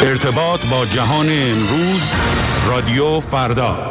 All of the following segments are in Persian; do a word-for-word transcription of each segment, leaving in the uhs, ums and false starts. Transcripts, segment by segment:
ارتباط با جهان امروز، رادیو فردا.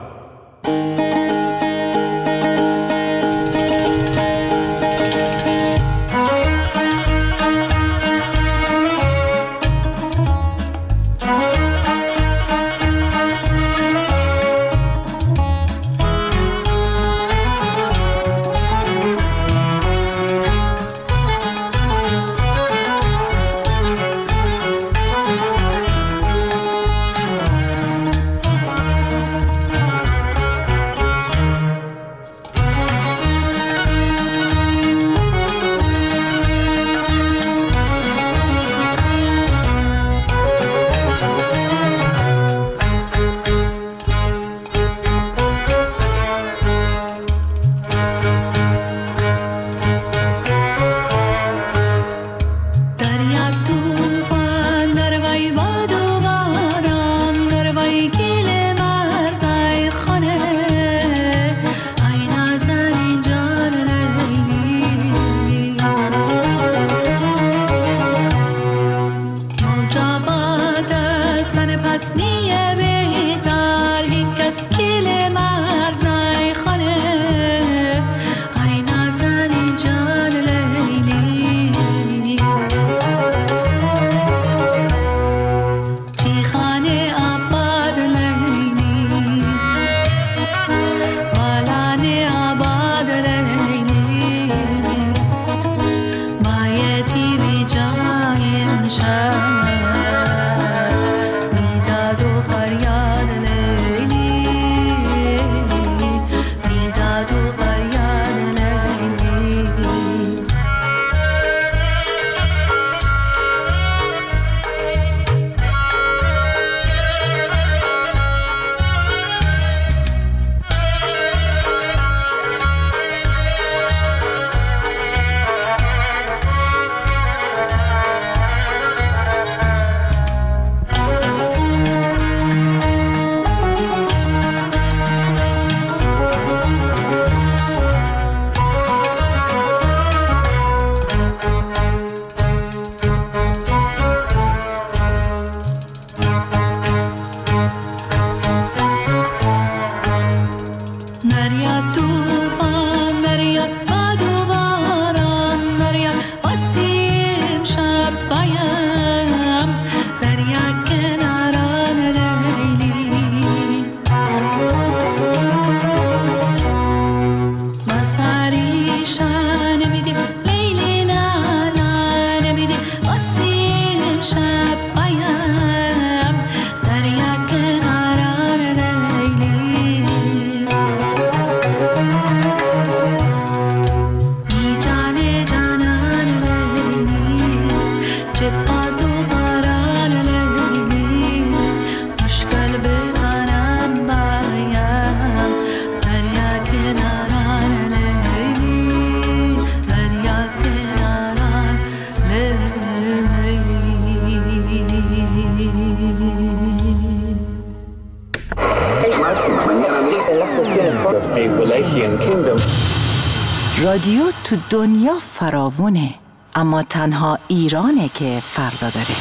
رادیو تو دنیا فراوونه، اما تنها ایرانه که فردا داره.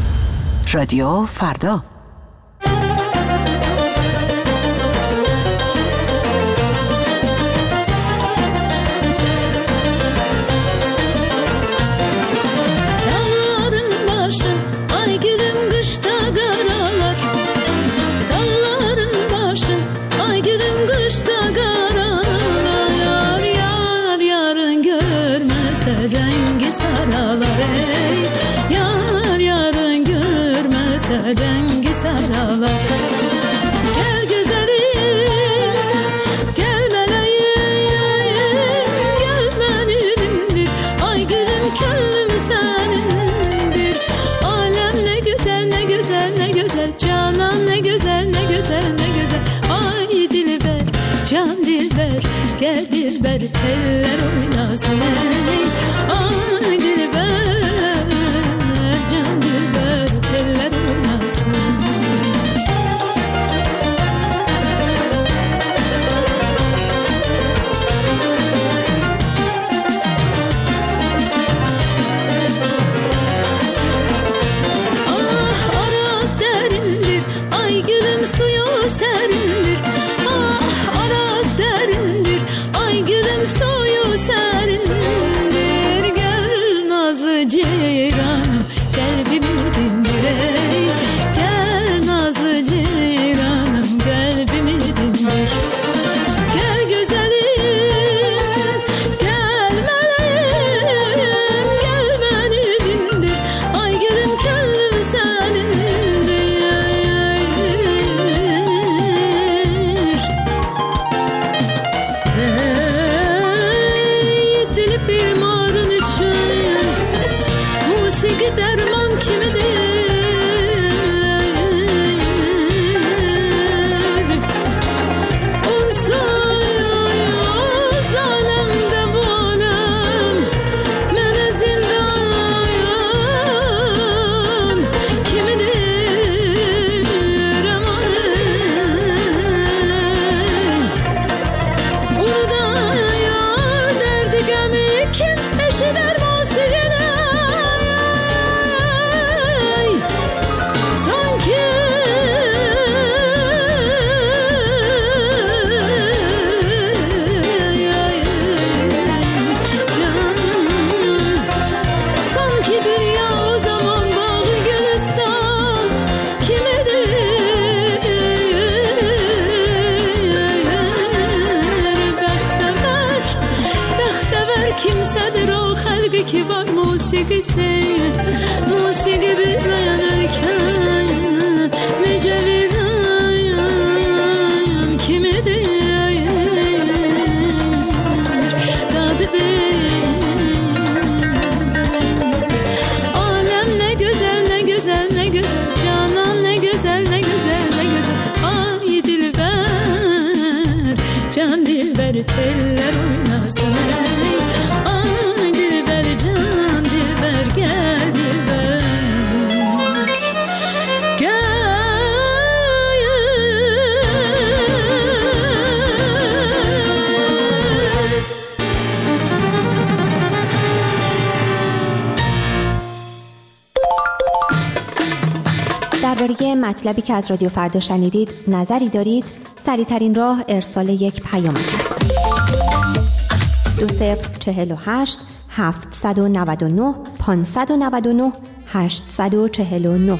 رادیو فردا. Rengi saralar ey, yar yarın görmese rengi درباره مطلبی که از رادیو فردا شنیدید نظری دارید؟ سریع‌ترین راه ارسال یک پیامک است. دو صفر چهل و هشت هفتصد و نود و نه پانصد و نود و نه هشتصد و چهل و نه.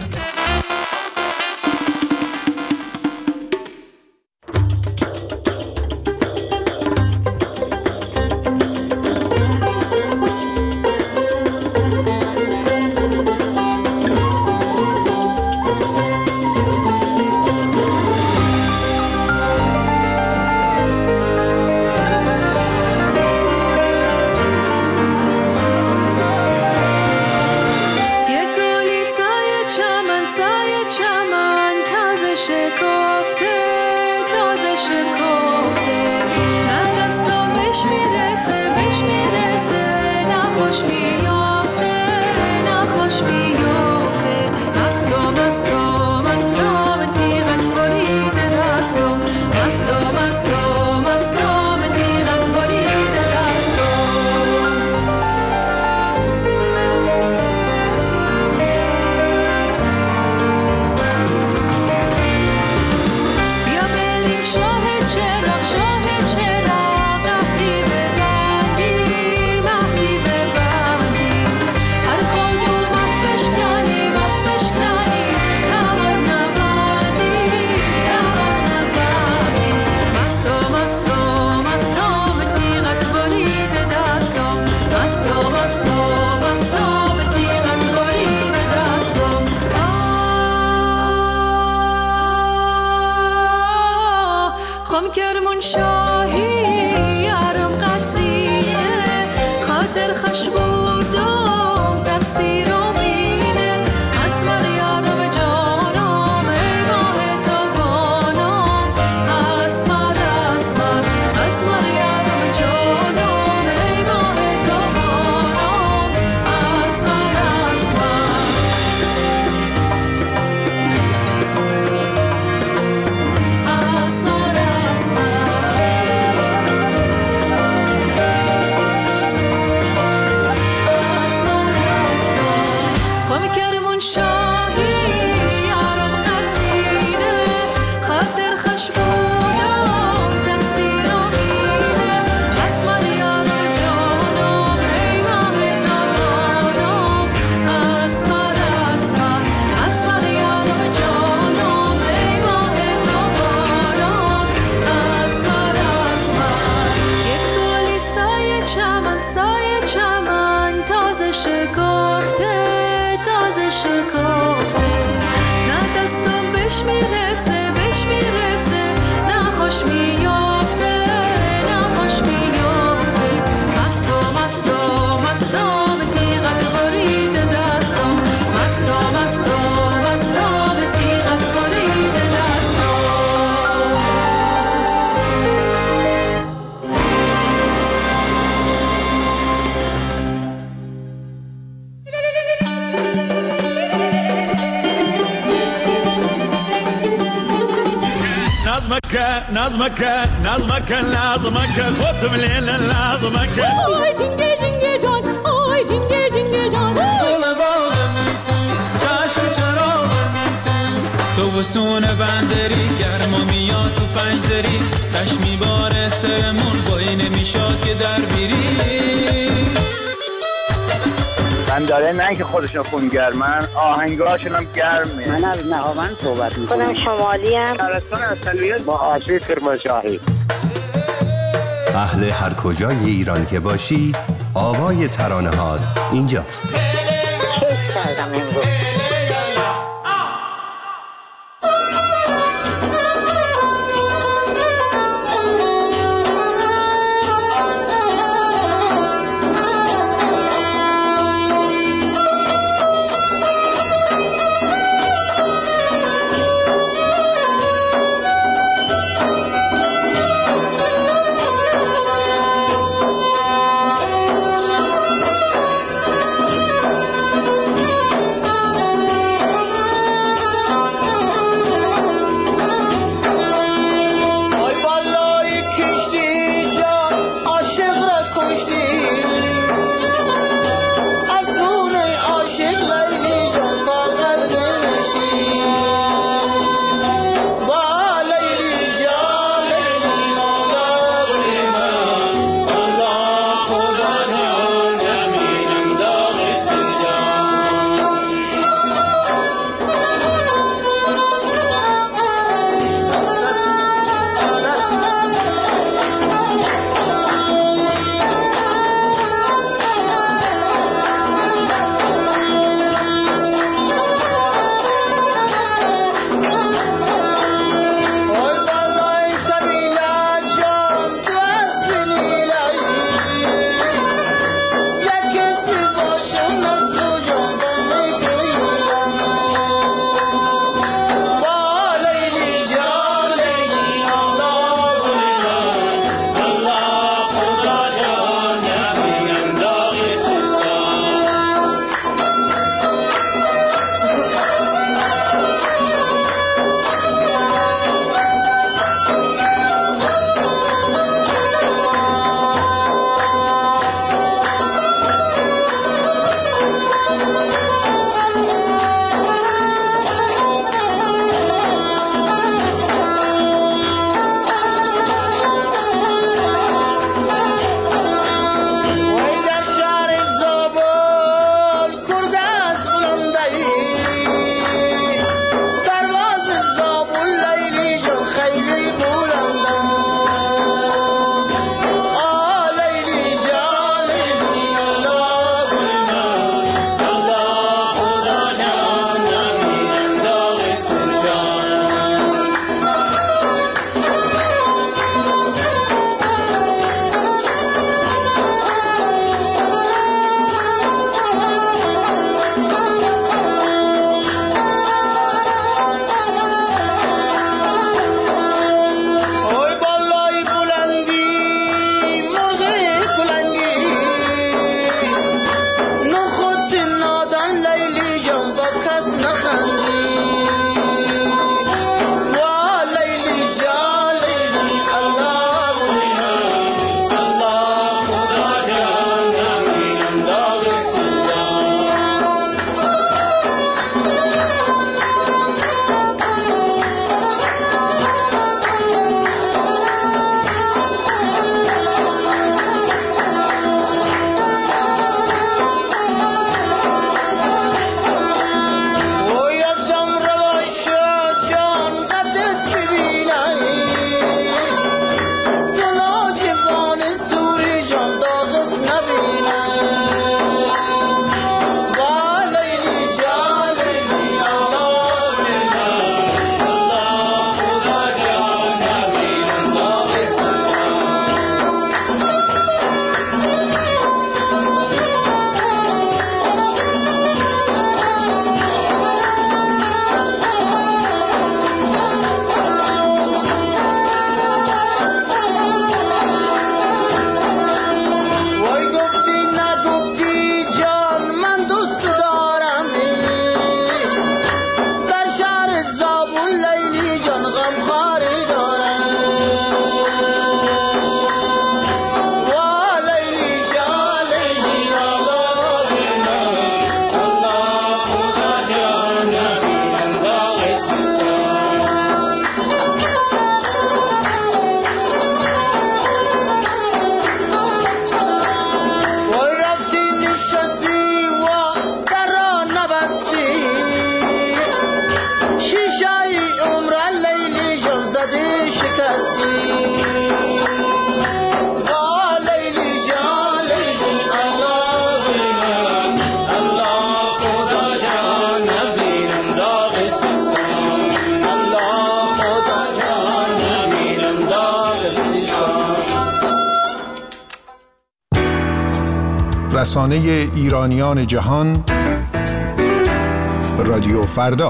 نظمك نظمك لازمك خد من لازمك آی جنگه جنگه جان آی جنگه جنگه جان گل باغم تو چشم چراغم تو تو وسون بندری گرما میاد تو پنجدری تش میباره سرمون بایی نمیشاد که در بیری من داره نه که خودشون خونگرمن آهنگاشون هم گرمه. من از نهاوند صحبت میکنم. خودم شمالی هم شهرستان اصلیت با آشوی کرمانشاهی. اهل هر کجای ایران که باشی آوای ترانه‌هات اینجاست. کیف کردم امروز. رسانه ایرانیان جهان، رادیو فردا.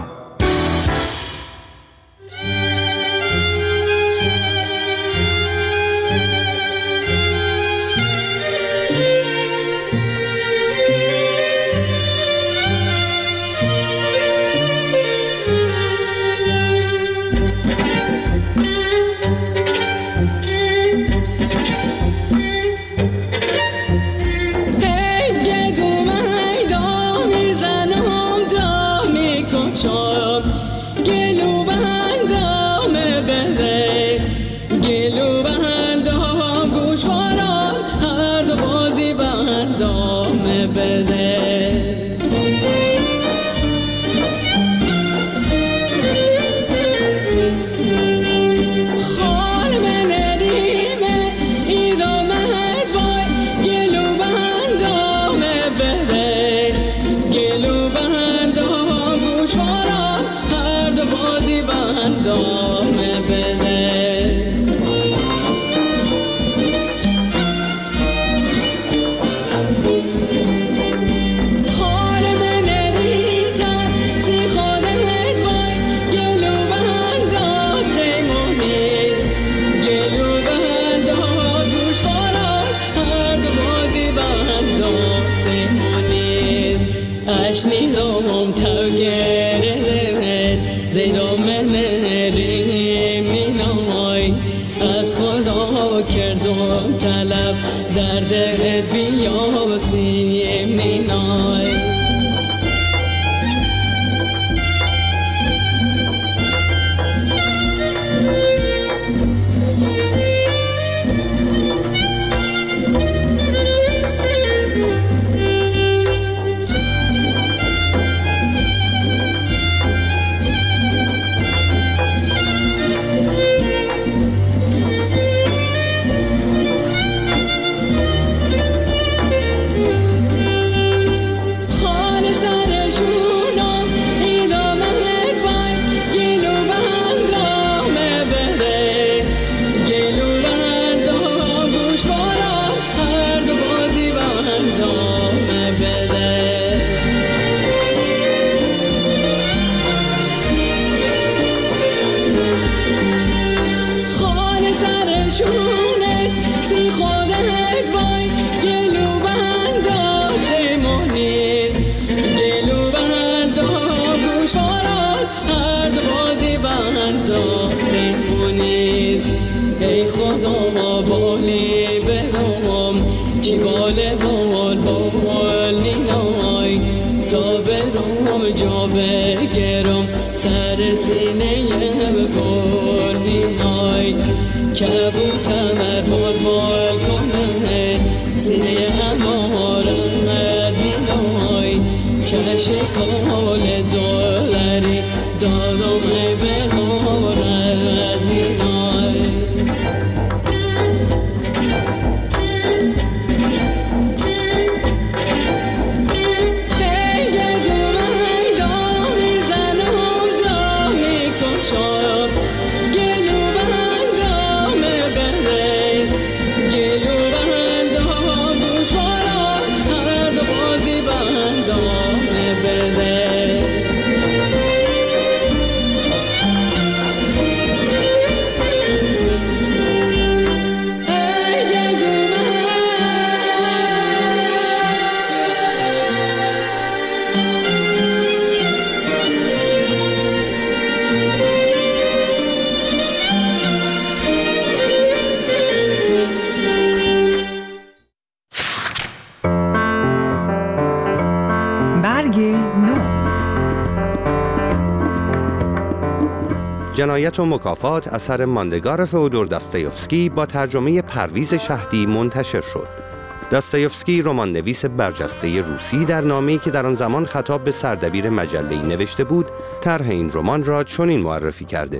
جنایت و مکافات اثر ماندگار فئودور داستایوفسکی با ترجمه پرویز شهدی منتشر شد. داستایوفسکی رمان نویس برجسته روسی در نامه‌ای که در آن زمان خطاب به سردبیر مجله‌ای نوشته بود، طرح این رمان را چنین معرفی کرده: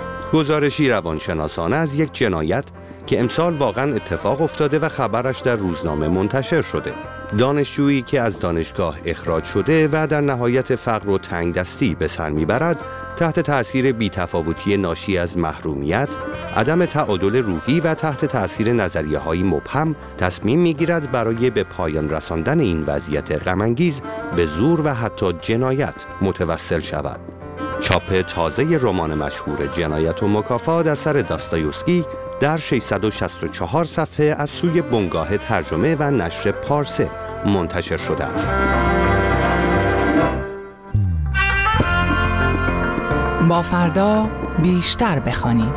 گزارشی روانشناسانه از یک جنایت که امسال واقعا اتفاق افتاده و خبرش در روزنامه منتشر شده. دانشجویی که از دانشگاه اخراج شده و در نهایت فقر و تنگدستی به سر میبرد، تحت تأثیر بی‌تفاوتی ناشی از محرومیت، عدم تعادل روحی و تحت تأثیر نظریه‌های مبهم تصمیم میگیرد برای به پایان رساندن این وضعیت غم‌انگیز به زور و حتی جنایت متوسل شود. چاپ تازه رمان مشهور جنایت و مکافات اثر داستایوفسکی در ششصد و شصت و چهار صفحه از سوی بنگاه ترجمه و نشر پارسه منتشر شده است. با فردا بیشتر بخوانیم.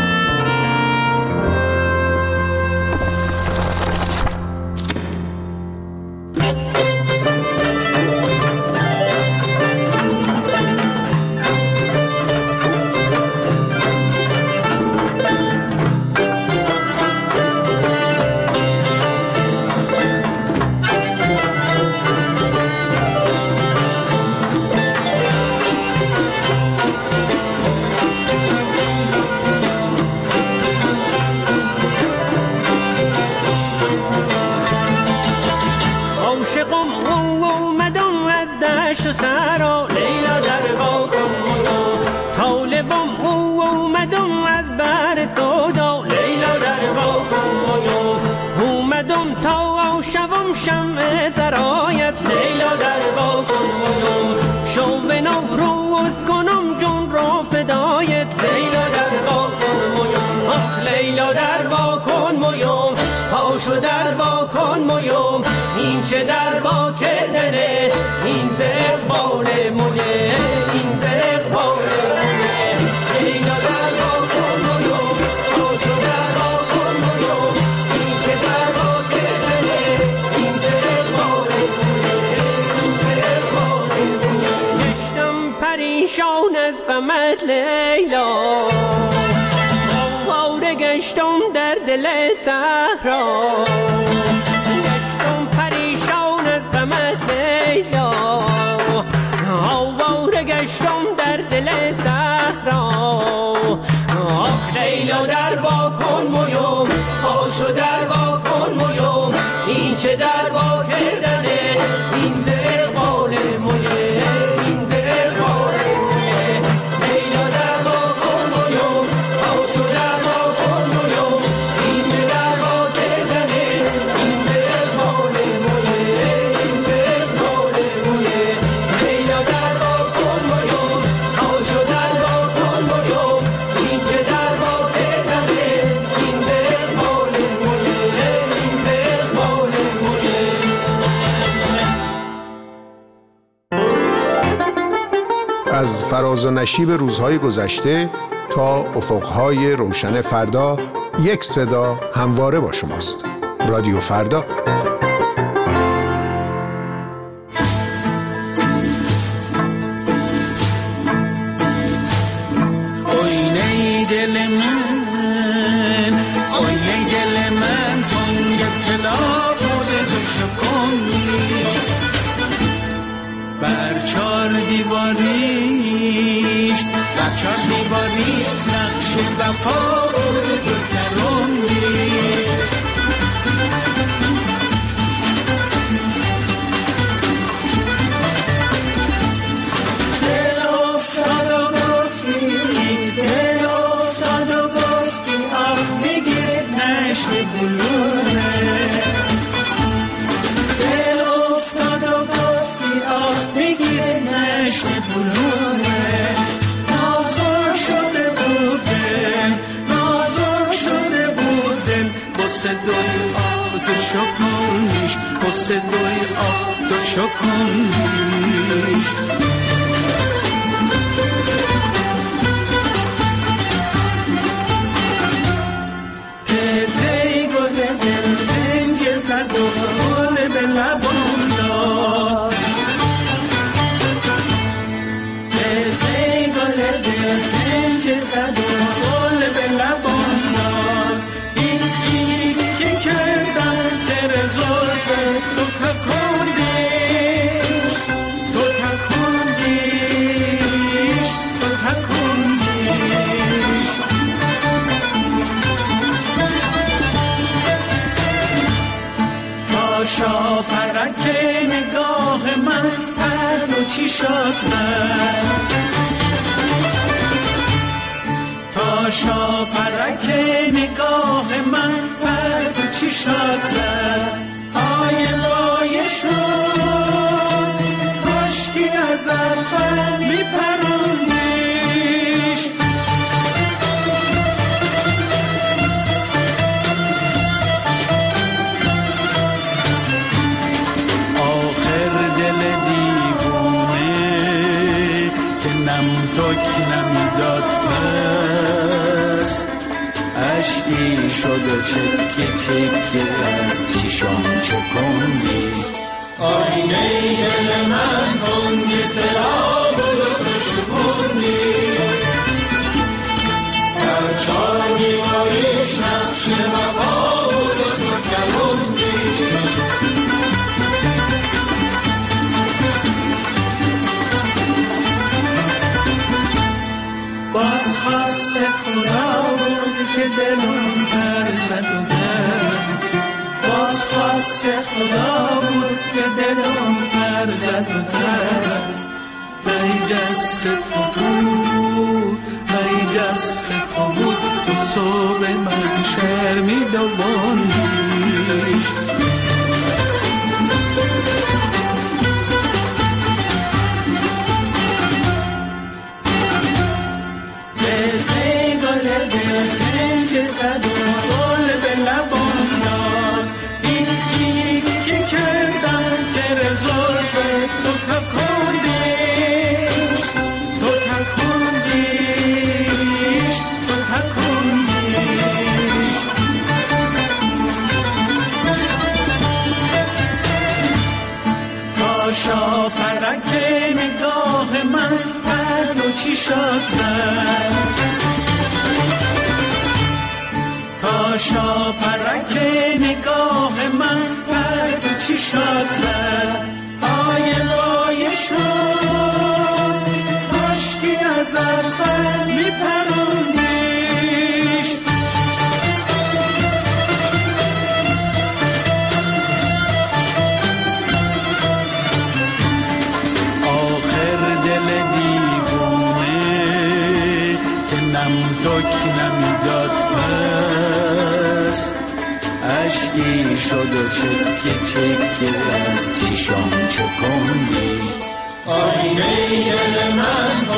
پاشو در با کن مویم این چه در با کردنه این زرقبال مویه این زرقبال مویه لیلا در با کن مویم پاشو در با کن مویم این چه در با کردنه این زرقبال مویه این زرقبال مویه گشتم پریشان از غمت لیلا گشتم در دل صحرا گشتم پریشان از غمت لیلا آواره گشتم در دل صحرا آخ لیلا در با کن مویم پاشو در با کن مویم این چه در با کردنه این زرقبال مویه این زرقبال مویه لیلا در با کن مویم پاشو در از فراز و نشیب روزهای گذشته تا افقهای روشن فردا، یک صدا همواره با شماست. رادیو فردا. آینه دل من آینه دل من تنگ اطلاع بوده تو شکنی بر چار دیواریش بر چار دیواریش نقش وفا بوده تو ترونی دل افتاد و گفتی دل افتاد و گفتی آخ میگید نشت بلونه دل افتاد و گفتی آخ میگید نشت بلونه نازک شده بودن نازک شده بودن بسه دوی آخ تو شکنیش بسه دوی آخ تو شکنیش تو تکندی تو تکندی شاپرک نگاه من پرد و چشات زد های لایه شد کاشکی از اول میپروندیش آخر دل دیوونه که نم تک نمیداد پس عشقی شد و چکه چکه از چشام چکندی آینه دل من تنگ طلا بود و خوشبوندی در چار دیواریش نقش وفا بود و تو کلوندی باز خواست خدا بود که دلم پر زد و درد باز خواست خدا بود که دلم پر زد و درد ای دست تو بود ای دست تو بود تو صبح من شرمی دوباندیش زد و گل به لبان داد این گیری که کردم که رزولف تو تکندیش تو تکندیش تو تکندیش تا شاپرک نگاه من پرد و چشات زد تا شاپرک نگاه من پرد و چشات زد های لایه شد کاشکی از اول میپروندیش آخر دل دیوونه که نم تک نمیداد پس عشقی شد و چکه چکه از چشام چکندی آینه دل من